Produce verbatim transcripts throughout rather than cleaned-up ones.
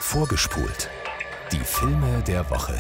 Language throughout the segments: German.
Vorgespult. Die Filme der Woche.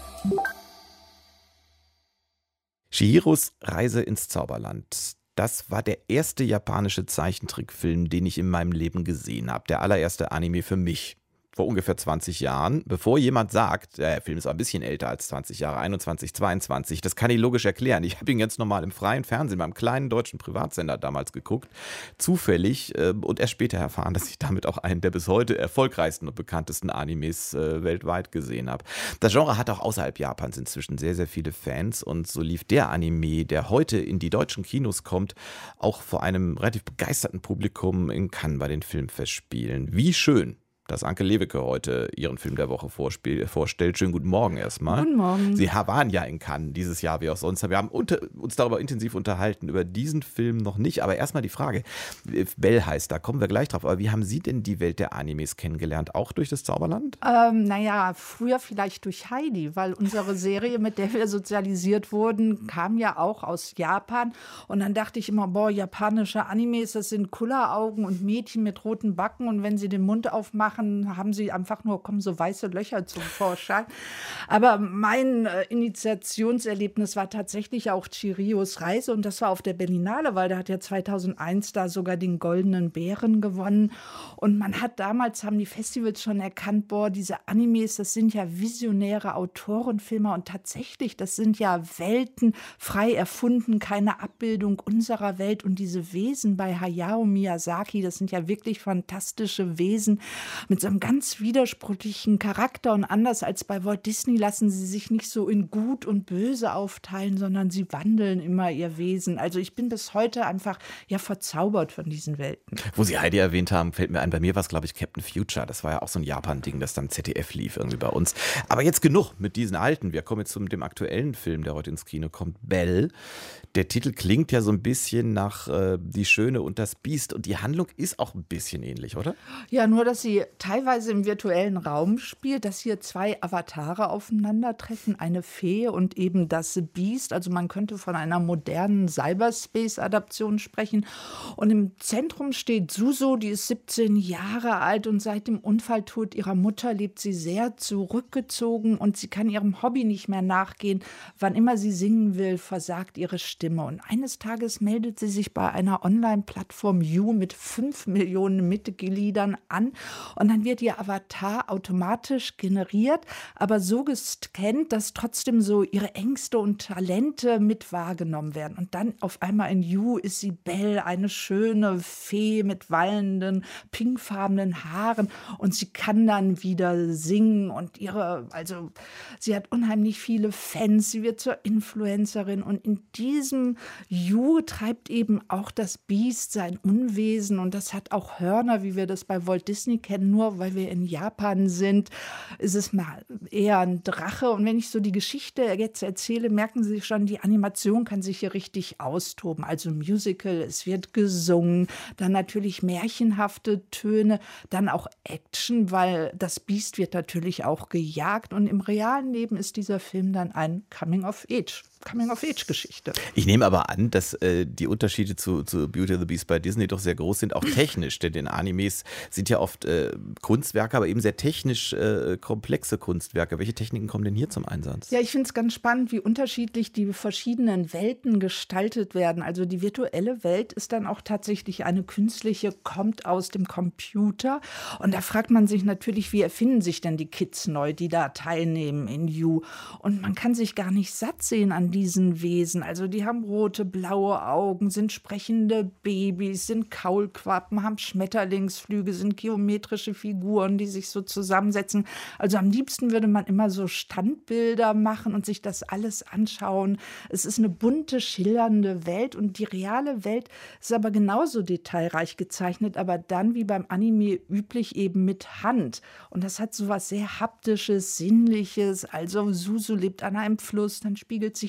Chihiros Reise ins Zauberland. Das war der erste japanische Zeichentrickfilm, den ich in meinem Leben gesehen habe. Der allererste Anime für mich. Vor ungefähr zwanzig Jahren. Bevor jemand sagt, der Film ist ein bisschen älter als zwanzig Jahre, einundzwanzig, zweiundzwanzig, das kann ich logisch erklären. Ich habe ihn ganz normal im freien Fernsehen beim kleinen deutschen Privatsender damals geguckt. Zufällig äh, und erst später erfahren, dass ich damit auch einen der bis heute erfolgreichsten und bekanntesten Animes äh, weltweit gesehen habe. Das Genre hat auch außerhalb Japans inzwischen sehr, sehr viele Fans und so lief der Anime, der heute in die deutschen Kinos kommt, auch vor einem relativ begeisterten Publikum in Cannes bei den Filmfestspielen. Wie schön, dass Anke Lewicke heute ihren Film der Woche vorspiel, vorstellt. Schönen guten Morgen erstmal. Guten Morgen. Sie waren ja in Cannes dieses Jahr wie auch sonst. Wir haben unter, uns darüber intensiv unterhalten, über diesen Film noch nicht. Aber erstmal die Frage, Belle heißt, da kommen wir gleich drauf. Aber wie haben Sie denn die Welt der Animes kennengelernt? Auch durch das Zauberland? Ähm, naja, früher vielleicht durch Heidi, weil unsere Serie, mit der wir sozialisiert wurden, kam ja auch aus Japan. Und dann dachte ich immer, boah, japanische Animes, das sind Kulleraugen und Mädchen mit roten Backen. Und wenn sie den Mund aufmachen, haben sie einfach nur, kommen so weiße Löcher zum Vorschein. Aber mein äh, Initiationserlebnis war tatsächlich auch Chihiros Reise und das war auf der Berlinale, weil der hat ja zweitausendeins da sogar den Goldenen Bären gewonnen. Und man hat damals, haben die Festivals schon erkannt, boah, diese Animes, das sind ja visionäre Autorenfilme und tatsächlich, das sind ja Welten frei erfunden, keine Abbildung unserer Welt und diese Wesen bei Hayao Miyazaki, das sind ja wirklich fantastische Wesen, mit so einem ganz widersprüchlichen Charakter und anders als bei Walt Disney lassen sie sich nicht so in Gut und Böse aufteilen, sondern sie wandeln immer ihr Wesen. Also ich bin bis heute einfach ja verzaubert von diesen Welten. Wo Sie Heidi erwähnt haben, fällt mir ein, bei mir war es glaube ich Captain Future. Das war ja auch so ein Japan-Ding, das dann Z D F lief irgendwie bei uns. Aber jetzt genug mit diesen alten. Wir kommen jetzt zu dem aktuellen Film, der heute ins Kino kommt, Belle. Der Titel klingt ja so ein bisschen nach äh, Die Schöne und das Biest und die Handlung ist auch ein bisschen ähnlich, oder? Ja, nur dass sie teilweise im virtuellen Raum spielt, dass hier zwei Avatare aufeinandertreffen, eine Fee und eben das Biest. Also man könnte von einer modernen Cyberspace-Adaption sprechen. Und im Zentrum steht Suso, die ist siebzehn Jahre alt und seit dem Unfalltod ihrer Mutter lebt sie sehr zurückgezogen und sie kann ihrem Hobby nicht mehr nachgehen. Wann immer sie singen will, versagt ihre Stimme. Und eines Tages meldet sie sich bei einer Online-Plattform You mit fünf Millionen Mitgliedern an und dann wird ihr Avatar automatisch generiert, aber so gescannt, dass trotzdem so ihre Ängste und Talente mit wahrgenommen werden. Und dann auf einmal in You ist sie Belle, eine schöne Fee mit wallenden, pinkfarbenen Haaren und sie kann dann wieder singen und ihre, also sie hat unheimlich viele Fans, sie wird zur Influencerin und in diesem You treibt eben auch das Biest sein Unwesen und das hat auch Hörner, wie wir das bei Walt Disney kennen, nur weil wir in Japan sind, ist es mal eher ein Drache. Und wenn ich so die Geschichte jetzt erzähle, merken Sie schon, die Animation kann sich hier richtig austoben. Also Musical, es wird gesungen, dann natürlich märchenhafte Töne, dann auch Action, weil das Biest wird natürlich auch gejagt. Und im realen Leben ist dieser Film dann ein Coming-of-Age. Coming-of-Age-Geschichte. Ich nehme aber an, dass äh, die Unterschiede zu, zu Beauty and the Beast bei Disney doch sehr groß sind, auch technisch, denn in Animes sind ja oft äh, Kunstwerke, aber eben sehr technisch äh, komplexe Kunstwerke. Welche Techniken kommen denn hier zum Einsatz? Ja, ich finde es ganz spannend, wie unterschiedlich die verschiedenen Welten gestaltet werden. Also die virtuelle Welt ist dann auch tatsächlich eine künstliche, kommt aus dem Computer. Und da fragt man sich natürlich, wie erfinden sich denn die Kids neu, die da teilnehmen in You? Und man kann sich gar nicht satt sehen an diesen Wesen. Also die haben rote, blaue Augen, sind sprechende Babys, sind Kaulquappen, haben Schmetterlingsflügel, sind geometrische Figuren, die sich so zusammensetzen. Also am liebsten würde man immer so Standbilder machen und sich das alles anschauen. Es ist eine bunte, schillernde Welt und die reale Welt ist aber genauso detailreich gezeichnet, aber dann wie beim Anime üblich eben mit Hand. Und das hat so was sehr Haptisches, Sinnliches. Also Suzu lebt an einem Fluss, dann spiegelt sich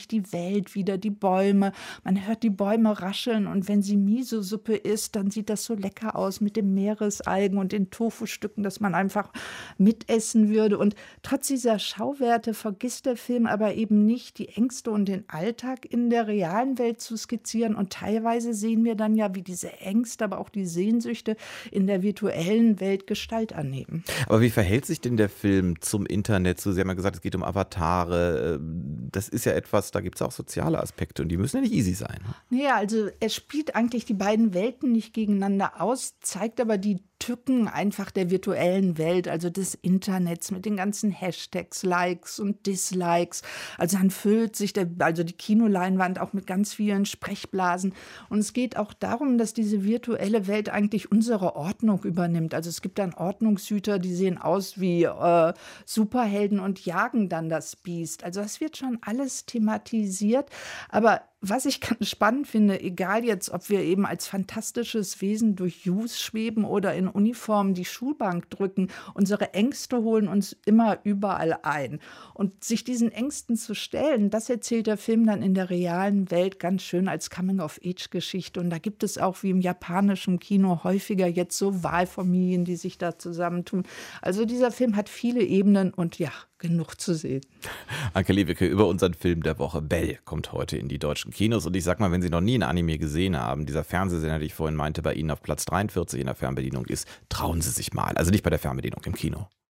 sich die Welt wieder, die Bäume. Man hört die Bäume rascheln und wenn sie Miso-Suppe isst, dann sieht das so lecker aus mit den Meeresalgen und den Tofu-Stücken, dass man einfach mitessen würde. Und trotz dieser Schauwerte vergisst der Film aber eben nicht, die Ängste und den Alltag in der realen Welt zu skizzieren. Und teilweise sehen wir dann ja, wie diese Ängste, aber auch die Sehnsüchte in der virtuellen Welt Gestalt annehmen. Aber wie verhält sich denn der Film zum Internet? So, Sie haben ja gesagt, es geht um Avatare. Das ist ja etwas, da gibt es auch soziale Aspekte und die müssen ja nicht easy sein. Ja, also er spielt eigentlich die beiden Welten nicht gegeneinander aus, zeigt aber die Tücken einfach der virtuellen Welt, also des Internets mit den ganzen Hashtags, Likes und Dislikes. Also dann füllt sich der, also die Kinoleinwand auch mit ganz vielen Sprechblasen. Und es geht auch darum, dass diese virtuelle Welt eigentlich unsere Ordnung übernimmt. Also es gibt dann Ordnungshüter, die sehen aus wie äh, Superhelden und jagen dann das Biest. Also das wird schon alles thematisiert. Aber was ich ganz spannend finde, egal jetzt, ob wir eben als fantastisches Wesen durch Use schweben oder in Uniform die Schulbank drücken, unsere Ängste holen uns immer überall ein. Und sich diesen Ängsten zu stellen, das erzählt der Film dann in der realen Welt ganz schön als Coming-of-Age-Geschichte. Und da gibt es auch wie im japanischen Kino häufiger jetzt so Wahlfamilien, die sich da zusammentun. Also dieser Film hat viele Ebenen und ja, genug zu sehen. Anke Lewicke über unseren Film der Woche. Bell kommt heute in die deutschen Kinos. Und ich sag mal, wenn Sie noch nie ein Anime gesehen haben, dieser Fernsehsender, den ich vorhin meinte, bei Ihnen auf Platz dreiundvierzig in der Fernbedienung ist, trauen Sie sich mal. Also nicht bei der Fernbedienung, im Kino.